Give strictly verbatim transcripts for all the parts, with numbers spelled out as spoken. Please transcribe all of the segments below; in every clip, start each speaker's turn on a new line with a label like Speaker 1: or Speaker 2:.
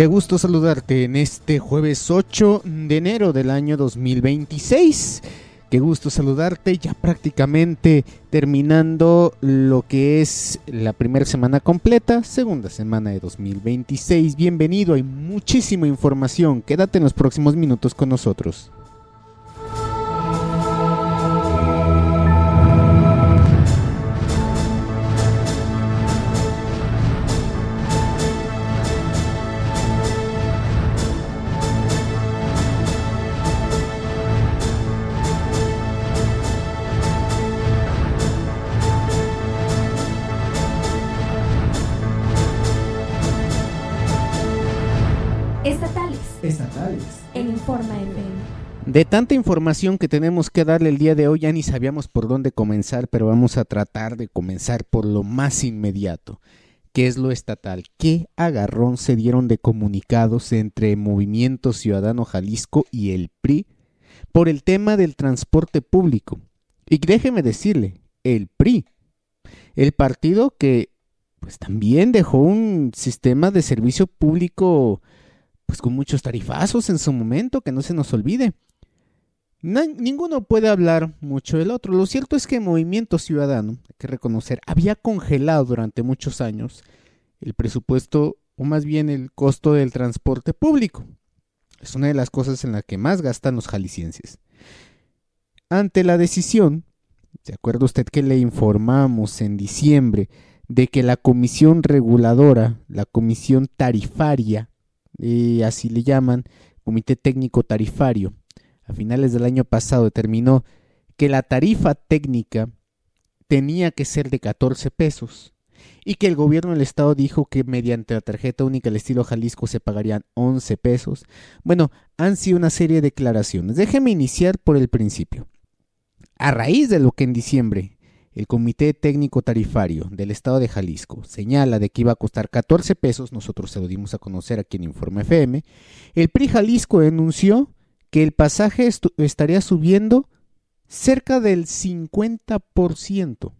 Speaker 1: Qué gusto saludarte en este jueves ocho de enero del año dos mil veintiséis. Qué gusto saludarte, ya prácticamente terminando lo que es la primera semana completa, segunda semana de dos mil veintiséis. Bienvenido, hay muchísima información. Quédate en los próximos minutos con nosotros. De tanta información que tenemos que darle el día de hoy, ya ni sabíamos por dónde comenzar, pero vamos a tratar de comenzar por lo más inmediato, que es lo estatal. ¿Qué agarrón se dieron de comunicados entre Movimiento Ciudadano Jalisco y el P R I por el tema del transporte público? Y déjeme decirle, el P R I, el partido que pues también dejó un sistema de servicio público pues con muchos tarifazos en su momento, que no se nos olvide. No, ninguno puede hablar mucho del otro. Lo cierto es que Movimiento Ciudadano, hay que reconocer, había congelado durante muchos años el presupuesto, o más bien el costo del transporte público. Es una de las cosas en las que más gastan los jaliscienses. Ante la decisión, ¿se acuerda usted que le informamos en diciembre de que la comisión reguladora, la comisión tarifaria, eh, así le llaman, Comité Técnico Tarifario, a finales del año pasado determinó que la tarifa técnica tenía que ser de catorce pesos y que el gobierno del estado dijo que mediante la tarjeta única al estilo Jalisco se pagarían once pesos. Bueno, han sido una serie de declaraciones. Déjeme iniciar por el principio. A raíz de lo que en diciembre el Comité Técnico Tarifario del estado de Jalisco señala de que iba a costar catorce pesos, nosotros se lo dimos a conocer aquí en Informe F M, el P R I Jalisco denunció que el pasaje estu- estaría subiendo cerca del cincuenta por ciento,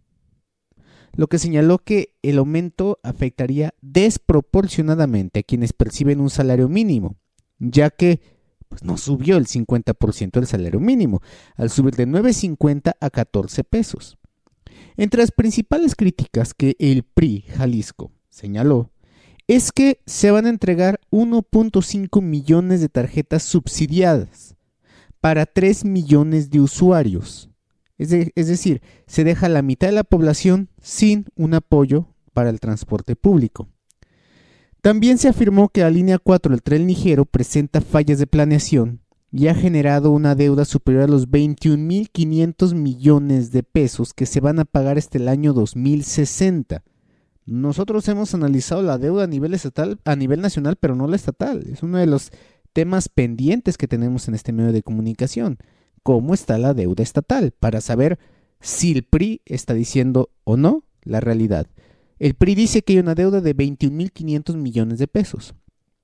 Speaker 1: lo que señaló que el aumento afectaría desproporcionadamente a quienes perciben un salario mínimo, ya que pues, no subió el cincuenta por ciento del salario mínimo, al subir de nueve cincuenta a catorce pesos. Entre las principales críticas que el P R I Jalisco señaló es que se van a entregar uno punto cinco millones de tarjetas subsidiadas para tres millones de usuarios. Es, de, es decir, se deja la mitad de la población sin un apoyo para el transporte público. También se afirmó que la línea cuatro del tren ligero presenta fallas de planeación y ha generado una deuda superior a los veintiún mil quinientos millones de pesos que se van a pagar hasta el año dos mil sesenta. Nosotros hemos analizado la deuda a nivel estatal, a nivel nacional, pero no la estatal. Es uno de los temas pendientes que tenemos en este medio de comunicación. ¿Cómo está la deuda estatal? Para saber si el P R I está diciendo o no la realidad. El P R I dice que hay una deuda de veintiún mil quinientos millones de pesos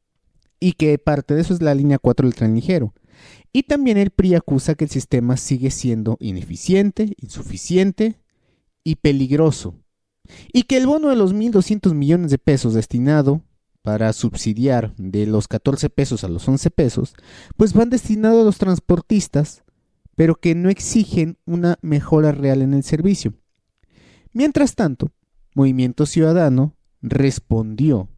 Speaker 1: y que parte de eso es la línea cuatro del tren ligero. Y también el P R I acusa que el sistema sigue siendo ineficiente, insuficiente y peligroso. Y que el bono de los mil doscientos millones de pesos destinado para subsidiar de los catorce pesos a los once pesos, pues van destinados a los transportistas, pero que no exigen una mejora real en el servicio. Mientras tanto, Movimiento Ciudadano respondió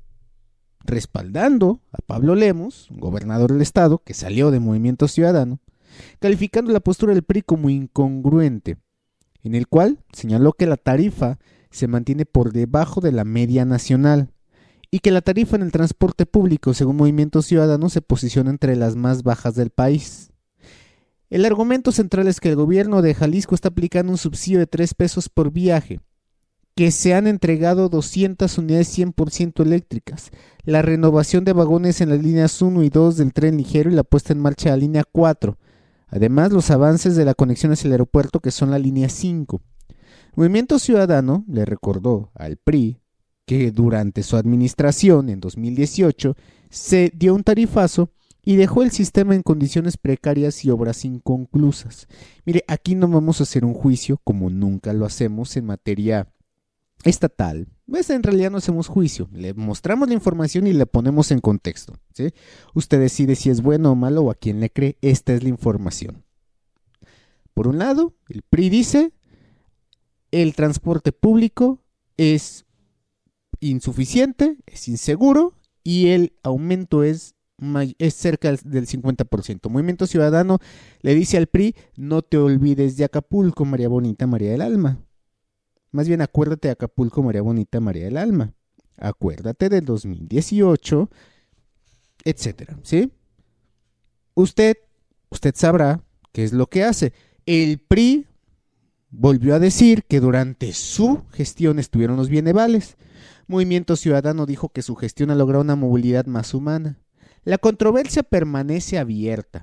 Speaker 1: respaldando a Pablo Lemos, gobernador del estado, que salió de Movimiento Ciudadano, calificando la postura del P R I como incongruente, en el cual señaló que la tarifa se mantiene por debajo de la media nacional y que la tarifa en el transporte público, según Movimiento Ciudadano, se posiciona entre las más bajas del país. El argumento central es que el gobierno de Jalisco está aplicando un subsidio de tres pesos por viaje, que se han entregado doscientas unidades cien por ciento eléctricas, la renovación de vagones en las líneas uno y dos del tren ligero y la puesta en marcha de la línea cuatro, además los avances de la conexión hacia el aeropuerto que son la línea cinco. Movimiento Ciudadano le recordó al P R I que durante su administración en dos mil dieciocho se dio un tarifazo y dejó el sistema en condiciones precarias y obras inconclusas. Mire, aquí no vamos a hacer un juicio como nunca lo hacemos en materia estatal, pues en realidad no hacemos juicio, le mostramos la información y le ponemos en contexto, ¿sí? Usted decide si es bueno o malo o a quién le cree. Esta es la información. Por un lado, el P R I dice, el transporte público es insuficiente, es inseguro y el aumento es, es cerca del cincuenta por ciento. Movimiento Ciudadano le dice al P R I, no te olvides de Acapulco, María Bonita, María del Alma. Más bien acuérdate de Acapulco, María Bonita, María del Alma. Acuérdate del dos mil dieciocho, etcétera, ¿sí? Usted, usted sabrá qué es lo que hace. El P R I volvió a decir que durante su gestión estuvieron los bienevales. Movimiento Ciudadano dijo que su gestión ha logrado una movilidad más humana. La controversia permanece abierta.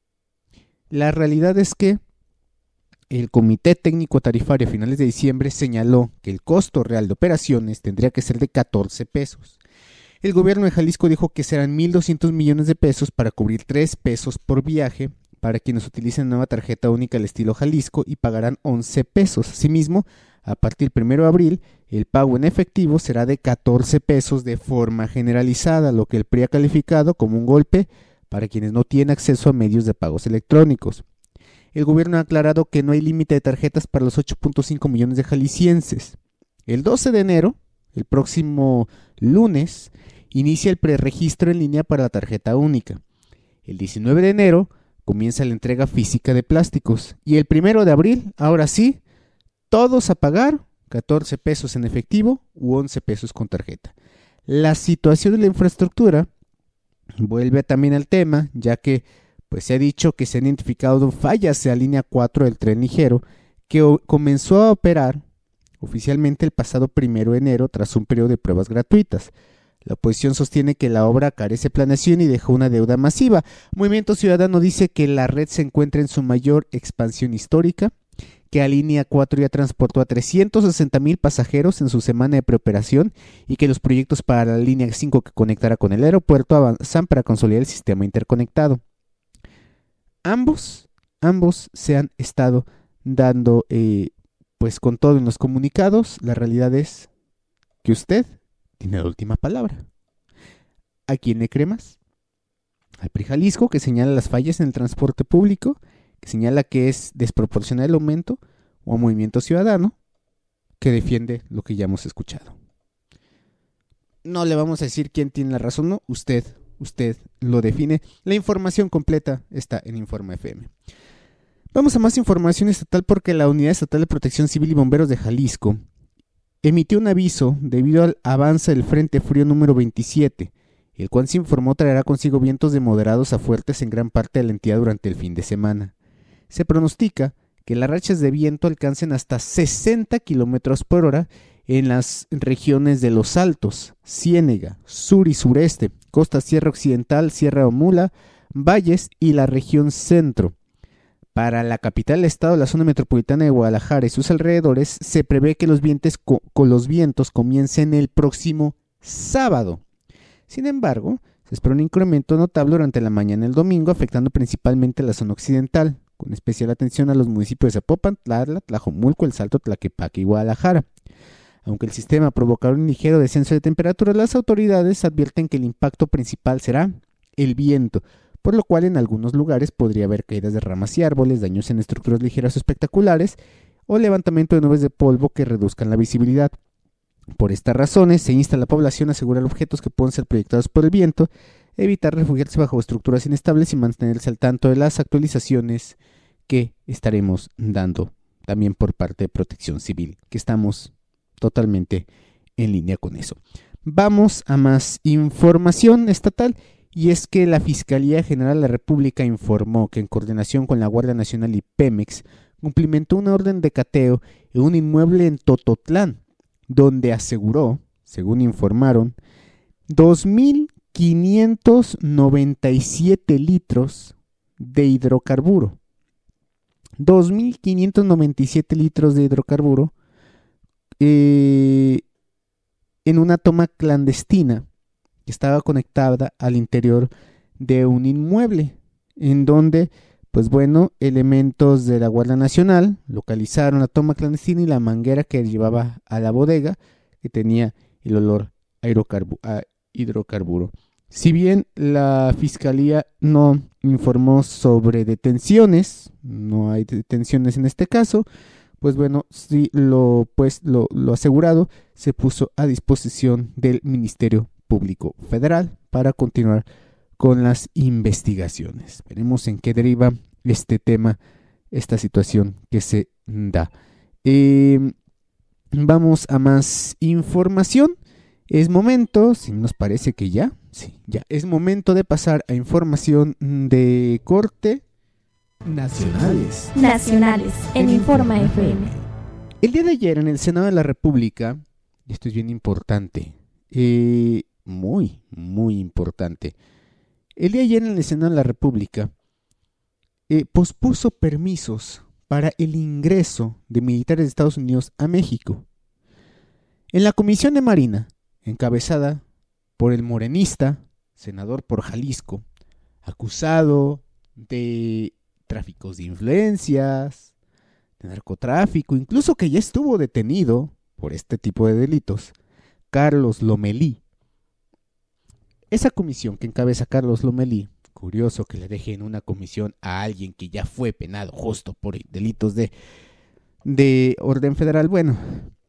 Speaker 1: La realidad es que el Comité Técnico Tarifario a finales de diciembre señaló que el costo real de operaciones tendría que ser de catorce pesos. El gobierno de Jalisco dijo que serán mil doscientos millones de pesos para cubrir tres pesos por viaje para quienes utilicen nueva tarjeta única al estilo Jalisco y pagarán once pesos. Asimismo, a partir del primero de abril, el pago en efectivo será de catorce pesos de forma generalizada, lo que el P R I ha calificado como un golpe para quienes no tienen acceso a medios de pagos electrónicos. El gobierno ha aclarado que no hay límite de tarjetas para los ocho punto cinco millones de jaliscienses. El doce de enero, el próximo lunes, inicia el preregistro en línea para la tarjeta única. El diecinueve de enero comienza la entrega física de plásticos. Y el primero de abril, ahora sí, todos a pagar catorce pesos en efectivo u once pesos con tarjeta. La situación de la infraestructura vuelve también al tema, ya que pues se ha dicho que se han identificado fallas en la línea cuatro del tren ligero, que o- comenzó a operar oficialmente el pasado primero de enero tras un periodo de pruebas gratuitas. La oposición sostiene que la obra carece de planeación y dejó una deuda masiva. Movimiento Ciudadano dice que la red se encuentra en su mayor expansión histórica, que la línea cuatro ya transportó a trescientos sesenta mil pasajeros en su semana de preoperación y que los proyectos para la línea cinco que conectará con el aeropuerto avanzan para consolidar el sistema interconectado. Ambos, ambos se han estado dando eh, pues con todo en los comunicados. La realidad es que usted tiene la última palabra. ¿A quién le cree más? Al P R I Jalisco, que señala las fallas en el transporte público, que señala que es desproporcional el aumento, o a Movimiento Ciudadano, que defiende lo que ya hemos escuchado. No le vamos a decir quién tiene la razón, no, usted, usted lo define. La información completa está en Informa F M. Vamos a más información estatal porque la Unidad Estatal de Protección Civil y Bomberos de Jalisco emitió un aviso debido al avance del Frente Frío número veintisiete, el cual se informó traerá consigo vientos de moderados a fuertes en gran parte de la entidad durante el fin de semana. Se pronostica que las rachas de viento alcancen hasta sesenta kilómetros por hora en las regiones de Los Altos, Ciénega, sur y sureste, Costa Sierra Occidental, Sierra Omula, Valles y la región centro. Para la capital del estado, la zona metropolitana de Guadalajara y sus alrededores, se prevé que los vientos, co- con los vientos comiencen el próximo sábado. Sin embargo, se espera un incremento notable durante la mañana del domingo, afectando principalmente la zona occidental, con especial atención a los municipios de Zapopan, Tlalpan, Tlajomulco, El Salto, Tlaquepaque y Guadalajara. Aunque el sistema provocará un ligero descenso de temperatura, las autoridades advierten que el impacto principal será el viento, por lo cual en algunos lugares podría haber caídas de ramas y árboles, daños en estructuras ligeras o espectaculares, o levantamiento de nubes de polvo que reduzcan la visibilidad. Por estas razones, se insta a la población a asegurar objetos que pueden ser proyectados por el viento, evitar refugiarse bajo estructuras inestables y mantenerse al tanto de las actualizaciones que estaremos dando también por parte de Protección Civil, que estamos totalmente en línea con eso. Vamos a más información estatal, y es que la Fiscalía General de la República informó que en coordinación con la Guardia Nacional y Pemex cumplimentó una orden de cateo en un inmueble en Tototlán, donde aseguró, según informaron, dos mil quinientos noventa y siete litros de hidrocarburo. dos mil quinientos noventa y siete litros de hidrocarburo eh, en una toma clandestina que estaba conectada al interior de un inmueble, en donde Pues bueno, elementos de la Guardia Nacional localizaron la toma clandestina y la manguera que llevaba a la bodega, que tenía el olor a, hidrocarbu- a hidrocarburo. Si bien la fiscalía no informó sobre detenciones, no hay detenciones en este caso, pues bueno, sí lo, pues, lo, lo asegurado se puso a disposición del Ministerio Público Federal para continuar con las investigaciones. Veremos en qué deriva este tema, esta situación que se da. Eh, vamos a más información. Es momento, si nos parece que ya, sí, ya es momento de pasar a información de corte nacionales.
Speaker 2: Nacionales en Informa F M.
Speaker 1: El día de ayer en el Senado de la República, y esto es bien importante, eh, muy, muy importante. El día de ayer en el Senado de la República eh, pospuso permisos para el ingreso de militares de Estados Unidos a México. En la Comisión de Marina, encabezada por el morenista, senador por Jalisco, acusado de tráficos de influencias, de narcotráfico, incluso que ya estuvo detenido por este tipo de delitos, Carlos Lomelí. Esa comisión que encabeza Carlos Lomelí, curioso que le dejen una comisión a alguien que ya fue penado justo por delitos de, de orden federal, bueno,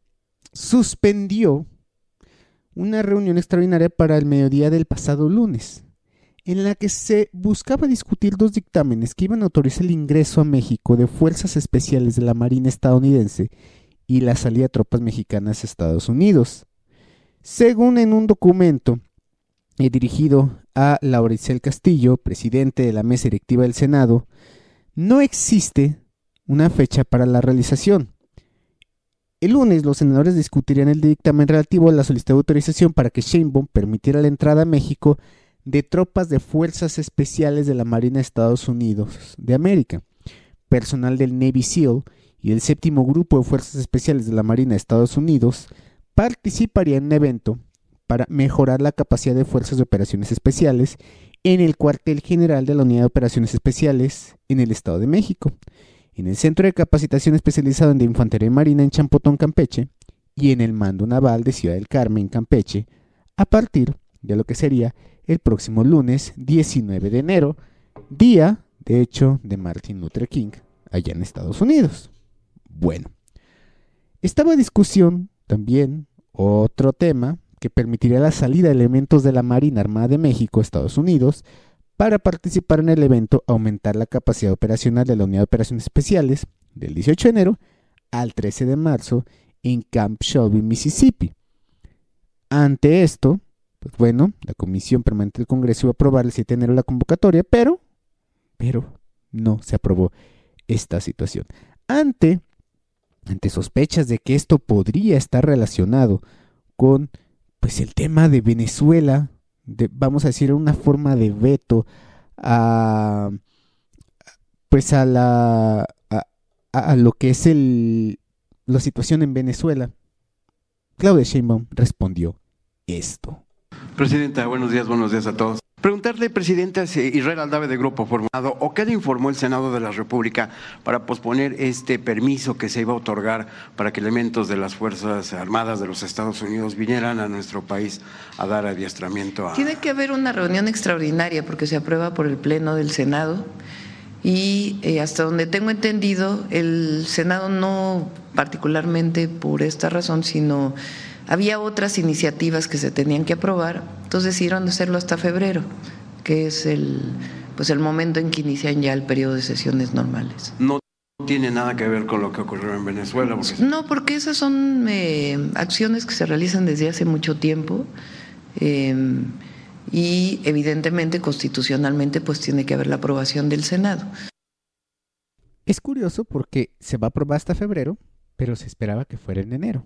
Speaker 1: suspendió una reunión extraordinaria para el mediodía del pasado lunes, en la que se buscaba discutir dos dictámenes que iban a autorizar el ingreso a México de fuerzas especiales de la Marina estadounidense y la salida de tropas mexicanas a Estados Unidos. Según en un documento eh, dirigido a Lauricel Castillo, presidente de la mesa directiva del Senado, no existe una fecha para la realización. El lunes los senadores discutirían el dictamen relativo a la solicitud de autorización para que Sheinbaum permitiera la entrada a México de tropas de fuerzas especiales de la Marina de Estados Unidos de América, personal del Navy SEAL y del séptimo grupo de fuerzas especiales de la Marina de Estados Unidos participaría en un evento para mejorar la capacidad de fuerzas de operaciones especiales en el cuartel general de la Unidad de Operaciones Especiales en el Estado de México, en el Centro de Capacitación Especializado en de Infantería Marina en Champotón, Campeche, y en el Mando Naval de Ciudad del Carmen, Campeche, a partir de lo que sería el próximo lunes diecinueve de enero, día, de hecho, de Martin Luther King, allá en Estados Unidos. Bueno, estaba en discusión también otro tema que permitiría la salida de elementos de la Marina Armada de México a Estados Unidos para participar en el evento Aumentar la capacidad operacional de la Unidad de Operaciones Especiales del dieciocho de enero al trece de marzo en Camp Shelby, Mississippi. Ante esto, pues bueno, la Comisión Permanente del Congreso iba a aprobar el siete de enero la convocatoria, pero, pero no se aprobó esta situación. Ante, ante sospechas de que esto podría estar relacionado con pues el tema de Venezuela, de, vamos a decir, una forma de veto a pues a la a, a lo que es el la situación en Venezuela, Claudia Sheinbaum respondió esto.
Speaker 3: Presidenta, buenos días, buenos días a todos. Preguntarle, Presidenta, si Israel Aldave de Grupo Formado o qué le informó el Senado de la República para posponer este permiso que se iba a otorgar para que elementos de las Fuerzas Armadas de los Estados Unidos vinieran a nuestro país a dar adiestramiento a…
Speaker 4: Tiene que haber una reunión extraordinaria porque se aprueba por el Pleno del Senado y eh, hasta donde tengo entendido el Senado no particularmente por esta razón, sino… había otras iniciativas que se tenían que aprobar, entonces decidieron hacerlo hasta febrero, que es el, pues el momento en que inician ya el periodo de sesiones normales.
Speaker 3: No tiene nada que ver con lo que ocurrió en Venezuela. Porque…
Speaker 4: No, porque esas son eh, acciones que se realizan desde hace mucho tiempo eh, y evidentemente constitucionalmente pues tiene que haber la aprobación del Senado.
Speaker 1: Es curioso porque se va a aprobar hasta febrero, pero se esperaba que fuera en enero.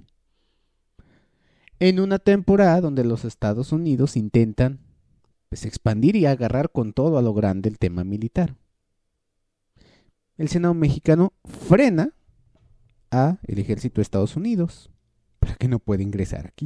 Speaker 1: En una temporada donde los Estados Unidos intentan pues, expandir y agarrar con todo a lo grande el tema militar. El Senado mexicano frena a el ejército de Estados Unidos para que no pueda ingresar aquí.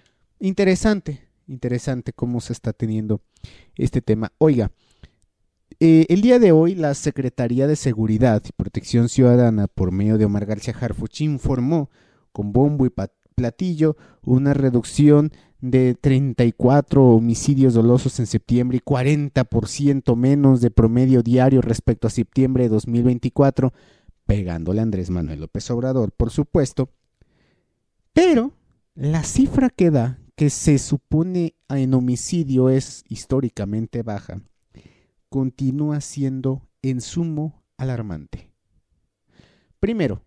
Speaker 1: Interesante, interesante cómo se está teniendo este tema. Oiga, eh, el día de hoy la Secretaría de Seguridad y Protección Ciudadana, por medio de Omar García Harfuch, informó con bombo y platillo una reducción de treinta y cuatro homicidios dolosos en septiembre y cuarenta por ciento menos de promedio diario respecto a septiembre de dos mil veinticuatro, pegándole a Andrés Manuel López Obrador, por supuesto. Pero la cifra que da, que se supone en homicidio es históricamente baja, continúa siendo en sumo alarmante. Primero,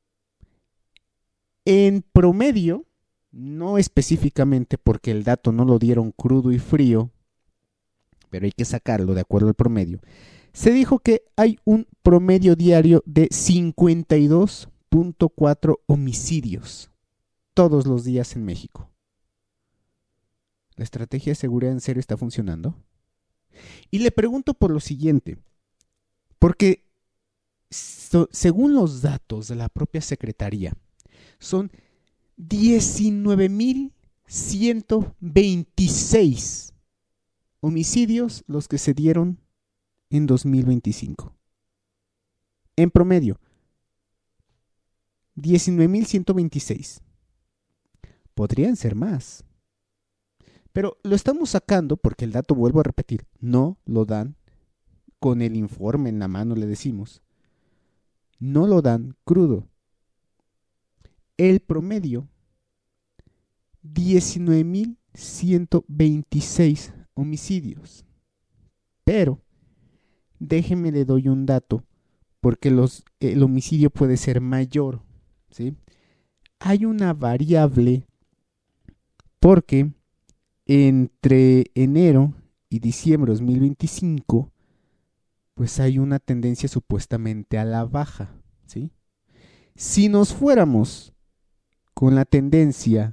Speaker 1: en promedio, no específicamente porque el dato no lo dieron crudo y frío, pero hay que sacarlo de acuerdo al promedio, se dijo que hay un promedio diario de cincuenta y dos punto cuatro homicidios todos los días en México. ¿La estrategia de seguridad en serio está funcionando? Y le pregunto por lo siguiente, porque so, según los datos de la propia Secretaría, son diecinueve mil ciento veintiséis homicidios los que se dieron en dos mil veinticinco. En promedio, diecinueve mil ciento veintiséis. Podrían ser más. Pero lo estamos sacando porque el dato, vuelvo a repetir, no lo dan con el informe en la mano, le decimos. No lo dan crudo. El promedio, diecinueve mil ciento veintiséis homicidios. Pero, déjeme le doy un dato, porque los, el homicidio puede ser mayor, ¿sí? Hay una variable porque entre enero y diciembre de dos mil veinticinco, pues hay una tendencia supuestamente a la baja, ¿sí? Si nos fuéramos con la tendencia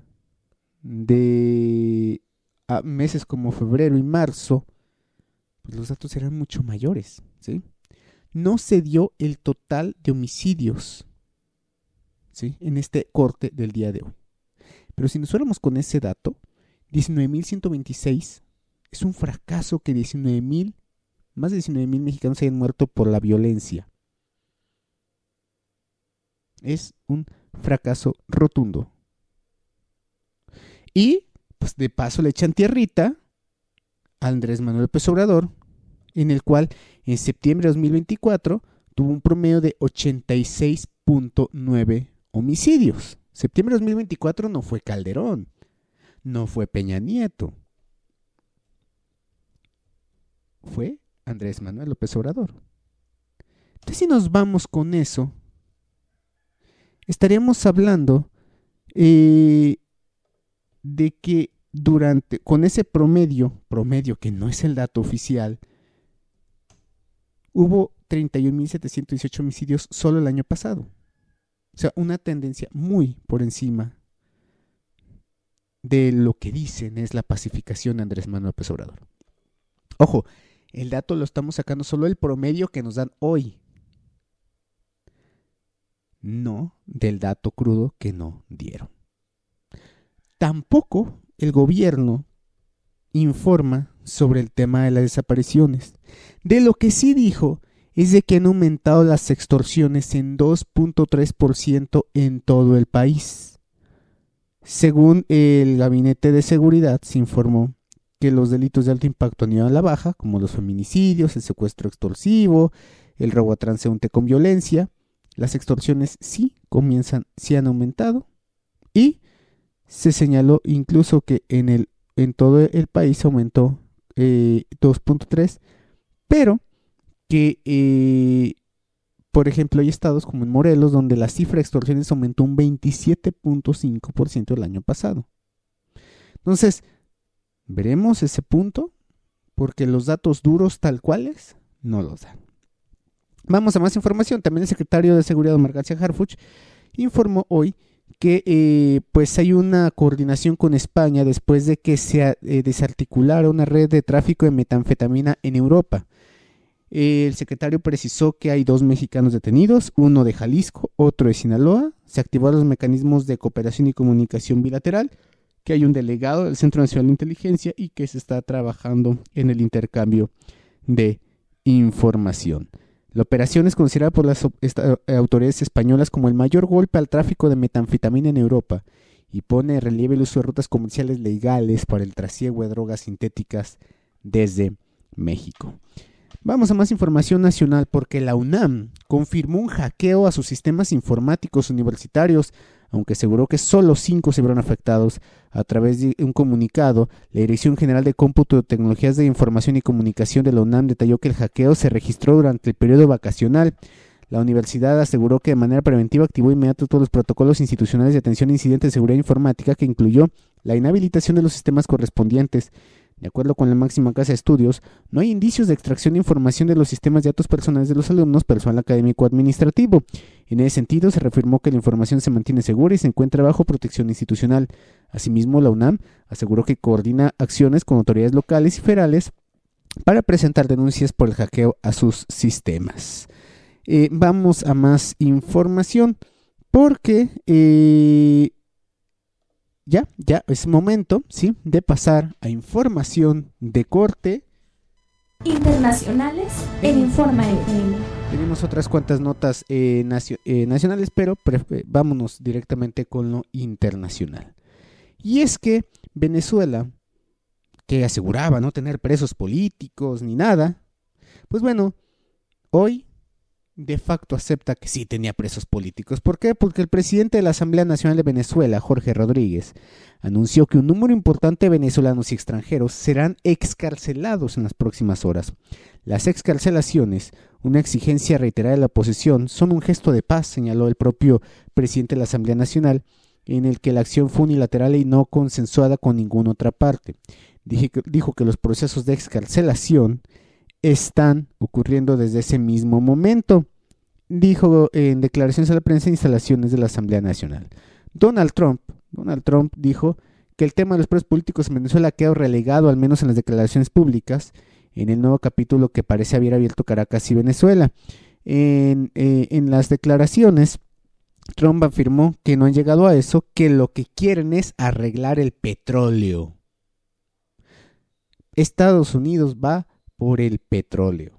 Speaker 1: de a meses como febrero y marzo, pues los datos serán mucho mayores, ¿sí? No se dio el total de homicidios, ¿sí?, en este corte del día de hoy. Pero si nos fuéramos con ese dato, diecinueve mil ciento veintiséis, es un fracaso que diecinueve mil, más de diecinueve mil mexicanos hayan muerto por la violencia. Es un fracaso rotundo. Y, pues de paso le echan tierrita a Andrés Manuel López Obrador, en el cual en septiembre de dos mil veinticuatro tuvo un promedio de ochenta y seis punto nueve homicidios. Septiembre de dos mil veinticuatro no fue Calderón, no fue Peña Nieto, fue Andrés Manuel López Obrador. Entonces, si nos vamos con eso, estaríamos hablando eh, de que durante, con ese promedio, promedio que no es el dato oficial, hubo treinta y un mil setecientos dieciocho homicidios solo el año pasado. O sea, una tendencia muy por encima de lo que dicen es la pacificación de Andrés Manuel López Obrador. Ojo, el dato lo estamos sacando solo el promedio que nos dan hoy, no del dato crudo que no dieron. Tampoco el gobierno informa sobre el tema de las desapariciones. De lo que sí dijo es de que han aumentado las extorsiones en dos punto tres por ciento en todo el país. Según el Gabinete de Seguridad, se informó que los delitos de alto impacto han ido a la baja, como los feminicidios, el secuestro extorsivo, el robo a transeúnte con violencia. Las extorsiones sí comienzan, sí han aumentado, y se señaló incluso que en el en todo el país aumentó eh, dos punto tres, pero que eh, por ejemplo hay estados como en Morelos donde la cifra de extorsiones aumentó un veintisiete punto cinco por ciento el año pasado. Entonces, veremos ese punto, porque los datos duros tal cuales no los dan. Vamos a más información. También el secretario de Seguridad, Omar García Harfuch, informó hoy que eh, pues hay una coordinación con España después de que se eh, desarticulara una red de tráfico de metanfetamina en Europa. Eh, el secretario precisó que hay dos mexicanos detenidos, uno de Jalisco, otro de Sinaloa. Se activaron los mecanismos de cooperación y comunicación bilateral, que hay un delegado del Centro Nacional de Inteligencia y que se está trabajando en el intercambio de información. La operación es considerada por las autoridades españolas como el mayor golpe al tráfico de metanfetamina en Europa y pone en relieve el uso de rutas comerciales legales para el trasiego de drogas sintéticas desde México. Vamos a más información nacional porque la UNAM confirmó un hackeo a sus sistemas informáticos universitarios, aunque aseguró que solo cinco se vieron afectados. A través de un comunicado, la Dirección General de Cómputo de Tecnologías de Información y Comunicación de la UNAM detalló que el hackeo se registró durante el periodo vacacional. La universidad aseguró que de manera preventiva activó inmediato todos los protocolos institucionales de atención a incidentes de seguridad informática, que incluyó la inhabilitación de los sistemas correspondientes. De acuerdo con la máxima casa de estudios, no hay indicios de extracción de información de los sistemas de datos personales de los alumnos, personal académico o administrativo. En ese sentido, se reafirmó que la información se mantiene segura y se encuentra bajo protección institucional. Asimismo, la UNAM aseguró que coordina acciones con autoridades locales y federales para presentar denuncias por el hackeo a sus sistemas. Eh, vamos a más información porque... Eh, Ya, ya es momento, ¿sí?, de pasar a información de corte
Speaker 2: internacionales en Informa F M.
Speaker 1: Tenemos otras cuantas notas eh, nacio- eh, nacionales, pero pre- eh, vámonos directamente con lo internacional. Y es que Venezuela, que aseguraba no tener presos políticos ni nada, pues bueno, hoy de facto acepta que sí tenía presos políticos. ¿Por qué? Porque el presidente de la Asamblea Nacional de Venezuela, Jorge Rodríguez, anunció que un número importante de venezolanos y extranjeros serán excarcelados en las próximas horas. Las excarcelaciones, una exigencia reiterada de la oposición, son un gesto de paz, señaló el propio presidente de la Asamblea Nacional, en el que la acción fue unilateral y no consensuada con ninguna otra parte. Dije, dijo que los procesos de excarcelación están ocurriendo desde ese mismo momento, dijo en declaraciones a la prensa en instalaciones de la Asamblea Nacional. Donald Trump, Donald Trump dijo que el tema de los presos políticos en Venezuela ha quedado relegado, al menos en las declaraciones públicas, en el nuevo capítulo que parece haber abierto Caracas y Venezuela. En, eh, en las declaraciones, Trump afirmó que no han llegado a eso, que lo que quieren es arreglar el petróleo. Estados Unidos va por el petróleo.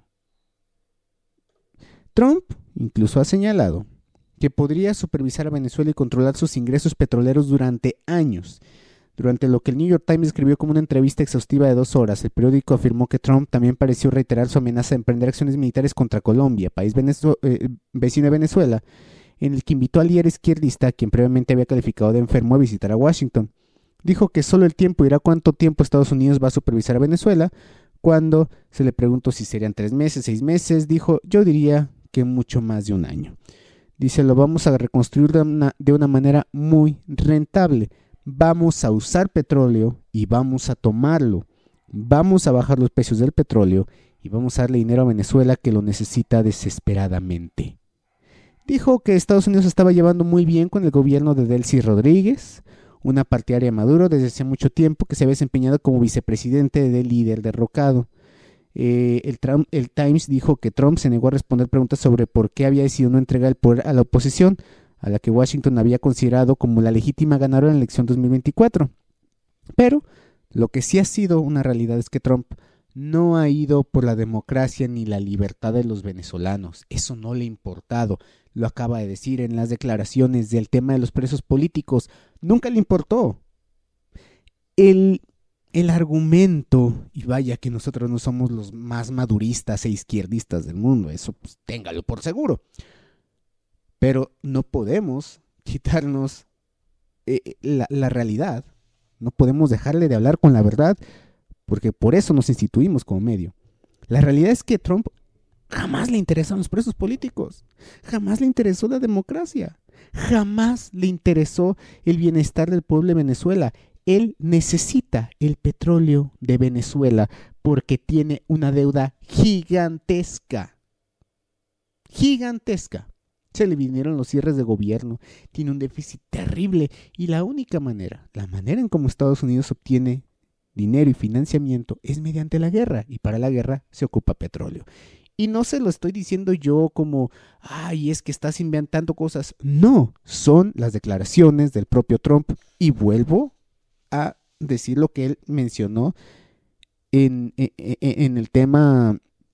Speaker 1: Trump incluso ha señalado que podría supervisar a Venezuela y controlar sus ingresos petroleros durante años. Durante lo que el New York Times escribió como una entrevista exhaustiva de dos horas, el periódico afirmó que Trump también pareció reiterar su amenaza de emprender acciones militares contra Colombia, país venezu- eh, vecino de Venezuela, en el que invitó al líder izquierdista, quien previamente había calificado de enfermo, a visitar a Washington. Dijo que solo el tiempo dirá cuánto tiempo Estados Unidos va a supervisar a Venezuela. Cuando se le preguntó si serían tres meses, seis meses, dijo: yo diría que mucho más de un año. Dice: lo vamos a reconstruir de una, de una manera muy rentable. Vamos a usar petróleo y vamos a tomarlo. Vamos a bajar los precios del petróleo y vamos a darle dinero a Venezuela, que lo necesita desesperadamente. Dijo que Estados Unidos estaba llevando muy bien con el gobierno de Delcy Rodríguez, una partidaria de Maduro desde hace mucho tiempo, que se había desempeñado como vicepresidente del líder derrocado. Eh, el, Trump, el Times dijo que Trump se negó a responder preguntas sobre por qué había decidido no entregar el poder a la oposición, a la que Washington había considerado como la legítima ganadora en la elección dos mil veinticuatro. Pero lo que sí ha sido una realidad es que Trump no ha ido por la democracia ni la libertad de los venezolanos. Eso no le ha importado. Lo acaba de decir en las declaraciones del tema de los presos políticos. Nunca le importó. El, el argumento, y vaya que nosotros no somos los más maduristas e izquierdistas del mundo, eso pues téngalo por seguro. Pero no podemos quitarnos eh, la, la realidad. No podemos dejarle de hablar con la verdad, porque por eso nos instituimos como medio. La realidad es que Trump jamás le interesaron los presos políticos, jamás le interesó la democracia, jamás le interesó el bienestar del pueblo de Venezuela. Él necesita el petróleo de Venezuela porque tiene una deuda gigantesca, gigantesca. Se le vinieron los cierres de gobierno, tiene un déficit terrible y la única manera, la manera en cómo Estados Unidos obtiene dinero y financiamiento es mediante la guerra, y para la guerra se ocupa petróleo. Y no se lo estoy diciendo yo como, ay, es que estás inventando cosas. No, son las declaraciones del propio Trump. Y vuelvo a decir lo que él mencionó en, en, en el tema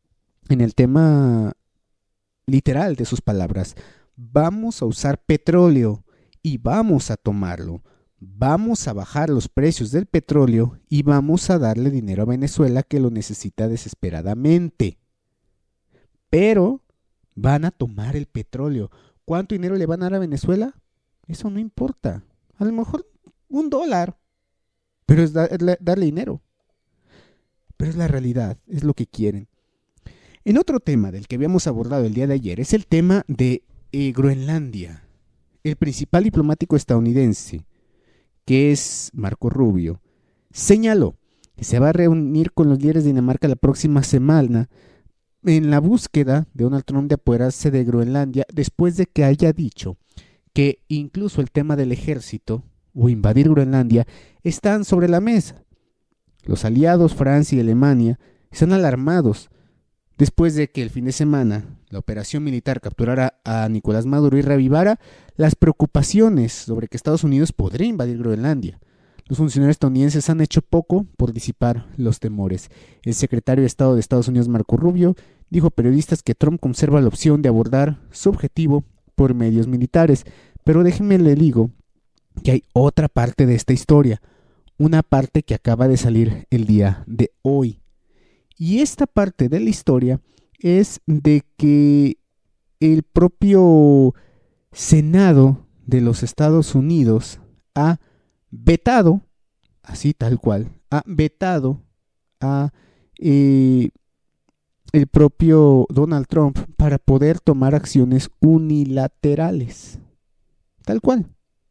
Speaker 1: en el tema literal de sus palabras. Vamos a usar petróleo y vamos a tomarlo. Vamos a bajar los precios del petróleo y vamos a darle dinero a Venezuela que lo necesita desesperadamente. Pero van a tomar el petróleo. ¿Cuánto dinero le van a dar a Venezuela? Eso no importa. A lo mejor un dólar. Pero es, da, es la, darle dinero. Pero es la realidad, es lo que quieren. En otro tema del que habíamos abordado el día de ayer es el tema de eh, Groenlandia. El principal diplomático estadounidense, que es Marco Rubio, señaló que se va a reunir con los líderes de Dinamarca la próxima semana en la búsqueda de Donald Trump de apoderarse de Groenlandia, después de que haya dicho que incluso el tema del ejército o invadir Groenlandia están sobre la mesa. Los aliados Francia y Alemania están alarmados después de que el fin de semana la operación militar capturara a Nicolás Maduro y reavivara las preocupaciones sobre que Estados Unidos podría invadir Groenlandia. Los funcionarios estadounidenses han hecho poco por disipar los temores. El secretario de Estado de Estados Unidos, Marco Rubio, dijo a periodistas que Trump conserva la opción de abordar su objetivo por medios militares. Pero déjenme le digo que hay otra parte de esta historia, una parte que acaba de salir el día de hoy. Y esta parte de la historia es de que el propio Senado de los Estados Unidos ha vetado, así tal cual, ha vetado a eh, el propio Donald Trump para poder tomar acciones unilaterales, tal cual.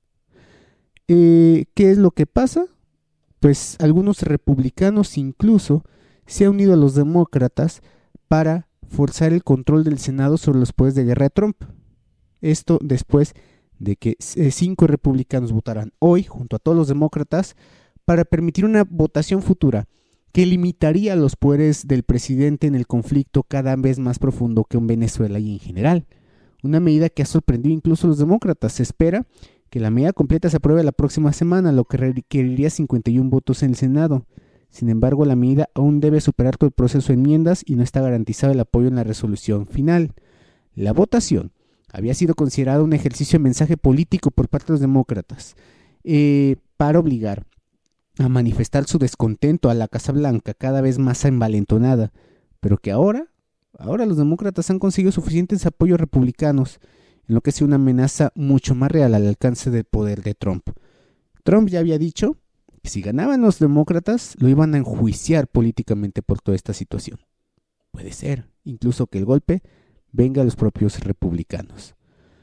Speaker 1: Eh, ¿Qué es lo que pasa? Pues algunos republicanos incluso se han unido a los demócratas para forzar el control del Senado sobre los poderes de guerra de Trump. Esto después de que cinco republicanos votaran hoy, junto a todos los demócratas, para permitir una votación futura que limitaría los poderes del presidente en el conflicto cada vez más profundo que en Venezuela y en general. Una medida que ha sorprendido incluso a los demócratas. Se espera que la medida completa se apruebe la próxima semana, lo que requeriría cincuenta y uno votos en el Senado. Sin embargo, la medida aún debe superar todo el proceso de enmiendas y no está garantizado el apoyo en la resolución final. La votación había sido considerada un ejercicio de mensaje político por parte de los demócratas eh, para obligar a manifestar su descontento a la Casa Blanca cada vez más envalentonada, pero que ahora, ahora los demócratas han conseguido suficientes apoyos republicanos, en lo que es una amenaza mucho más real al alcance del poder de Trump. Trump ya había dicho que si ganaban los demócratas lo iban a enjuiciar políticamente por toda esta situación. Puede ser, incluso que el golpe venga a los propios republicanos.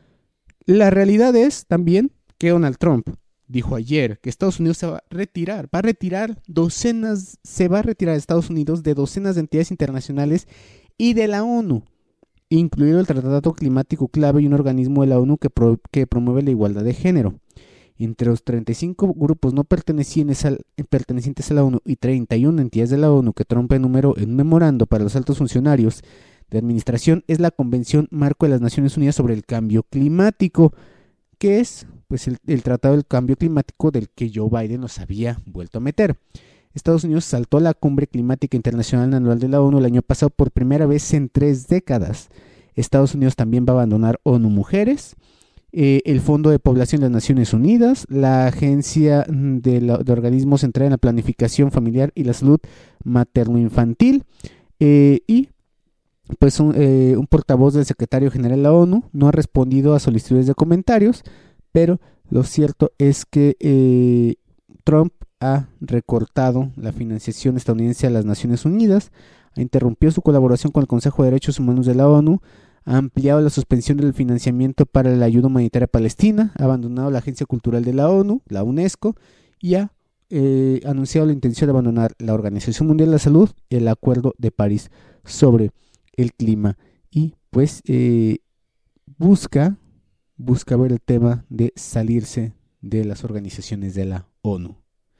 Speaker 1: La realidad es también que Donald Trump dijo ayer que Estados Unidos se va a retirar, va a retirar docenas, se va a retirar de Estados Unidos de docenas de entidades internacionales y de la ONU, incluido el Tratado Climático Clave y un organismo de la ONU que, pro, que promueve la igualdad de género. Entre los treinta y cinco grupos no pertenecientes, al, pertenecientes a la ONU y treinta y una entidades de la ONU que Trump enumeró en un memorando para los altos funcionarios de administración es la Convención Marco de las Naciones Unidas sobre el Cambio Climático, que es pues, el, el Tratado del Cambio Climático del que Joe Biden nos había vuelto a meter. Estados Unidos saltó a la Cumbre Climática Internacional Anual de la ONU el año pasado por primera vez en tres décadas. Estados Unidos también va a abandonar ONU Mujeres, eh, el Fondo de Población de las Naciones Unidas, la Agencia de, la, de Organismos Centrada en la Planificación Familiar y la Salud Materno-Infantil, eh, y pues un, eh, un portavoz del secretario general de la ONU no ha respondido a solicitudes de comentarios, pero lo cierto es que eh, Trump ha recortado la financiación estadounidense a las Naciones Unidas, ha interrumpido su colaboración con el Consejo de Derechos Humanos de la ONU, ha ampliado la suspensión del financiamiento para la ayuda humanitaria a Palestina, ha abandonado la Agencia Cultural de la ONU, la UNESCO, y ha eh, anunciado la intención de abandonar la Organización Mundial de la Salud y el Acuerdo de París sobre el clima, y pues eh, busca, busca ver el tema de salirse de las organizaciones de la ONU.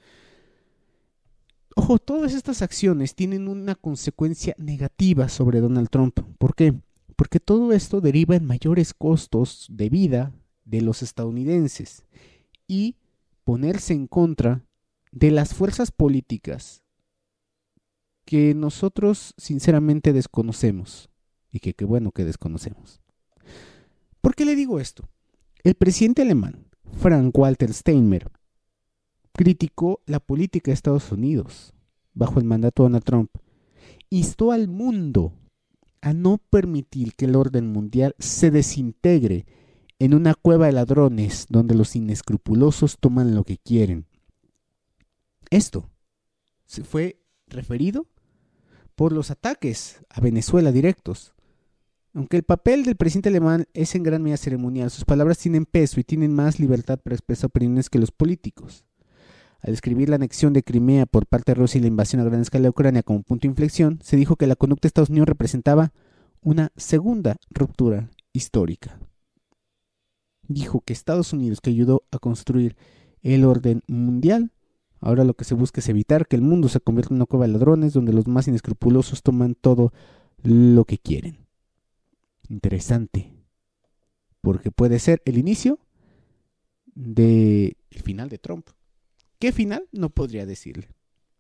Speaker 1: Ojo, todas estas acciones tienen una consecuencia negativa sobre Donald Trump. ¿Por qué? Porque todo esto deriva en mayores costos de vida de los estadounidenses y ponerse en contra de las fuerzas políticas que nosotros sinceramente desconocemos, y que qué bueno que desconocemos. ¿Por qué le digo esto? El presidente alemán, Frank-Walter Steinmeier, criticó la política de Estados Unidos bajo el mandato de Donald Trump. Instó al mundo a no permitir que el orden mundial se desintegre en una cueva de ladrones donde los inescrupulosos toman lo que quieren. Esto se fue referido por los ataques a Venezuela directos. Aunque el papel del presidente alemán es en gran medida ceremonial, sus palabras tienen peso y tienen más libertad para expresar opiniones que los políticos. Al describir la anexión de Crimea por parte de Rusia y la invasión a gran escala de Ucrania como punto de inflexión, se dijo que la conducta de Estados Unidos representaba una segunda ruptura histórica. Dijo que Estados Unidos, que ayudó a construir el orden mundial, ahora lo que se busca es evitar que el mundo se convierta en una cueva de ladrones donde los más inescrupulosos toman todo lo que quieren. Interesante, porque puede ser el inicio del final de Trump. ¿Qué final? No podría decirle.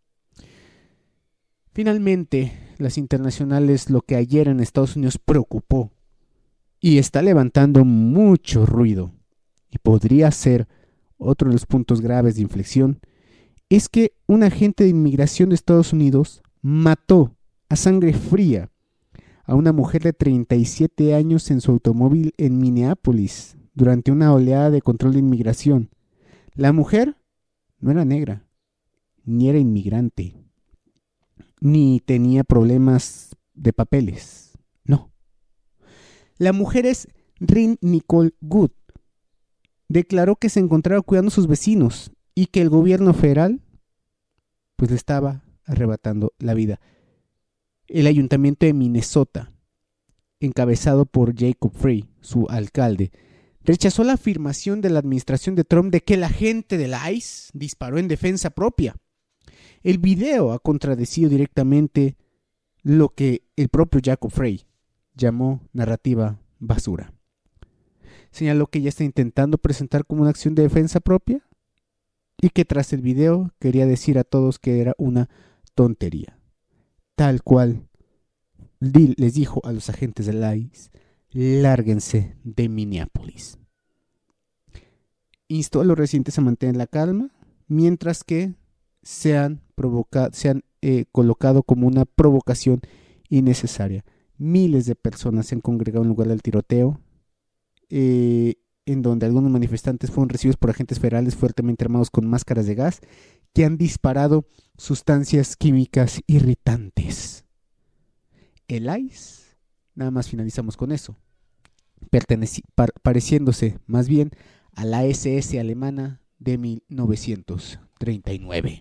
Speaker 1: Finalmente, las internacionales, lo que ayer en Estados Unidos preocupó y está levantando mucho ruido, y podría ser otro de los puntos graves de inflexión, es que un agente de inmigración de Estados Unidos mató a sangre fría a una mujer de treinta y siete años en su automóvil en Minneapolis durante una oleada de control de inmigración. La mujer no era negra, ni era inmigrante, ni tenía problemas de papeles. No. La mujer es Rin Nicole Good. Declaró que se encontraba cuidando a sus vecinos y que el gobierno federal pues le estaba arrebatando la vida. El ayuntamiento de Minnesota, encabezado por Jacob Frey, su alcalde, rechazó la afirmación de la administración de Trump de que el agente del I C E disparó en defensa propia. El video ha contradecido directamente lo que el propio Jacob Frey llamó narrativa basura. Señaló que ya está intentando presentar como una acción de defensa propia y que tras el video quería decir a todos que era una tontería. Tal cual les dijo a los agentes del I C E, lárguense de Minneapolis. Instó a los residentes a mantener la calma, mientras que se han, provoca- se han eh, colocado como una provocación innecesaria. Miles de personas se han congregado en el lugar del tiroteo, eh, en donde algunos manifestantes fueron recibidos por agentes federales fuertemente armados con máscaras de gas que han disparado sustancias químicas irritantes. El I C E, nada más finalizamos con eso, perteneci- par- pareciéndose más bien a la S S alemana de mil novecientos treinta y nueve.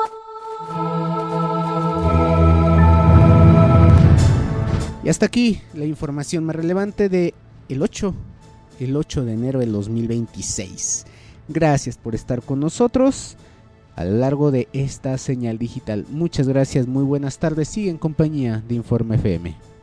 Speaker 1: Y hasta aquí la información más relevante de el ocho, el ocho de enero del dos mil veintiséis. Gracias por estar con nosotros a lo largo de esta señal digital. Muchas gracias, muy buenas tardes. Sigue en compañía de Informe F M.